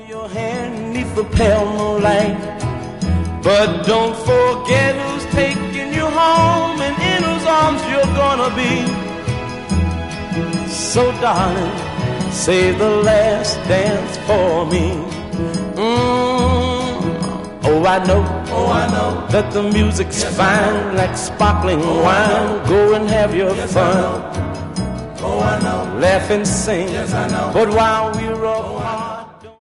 Your hand neath the pale moonlight, but don't forget who's taking you home and in whose arms you're gonna be. So darling, save the last dance for me. Oh, I know that the music's fine, like sparkling wine. Go and have your fun. Laugh and sing, but while we're up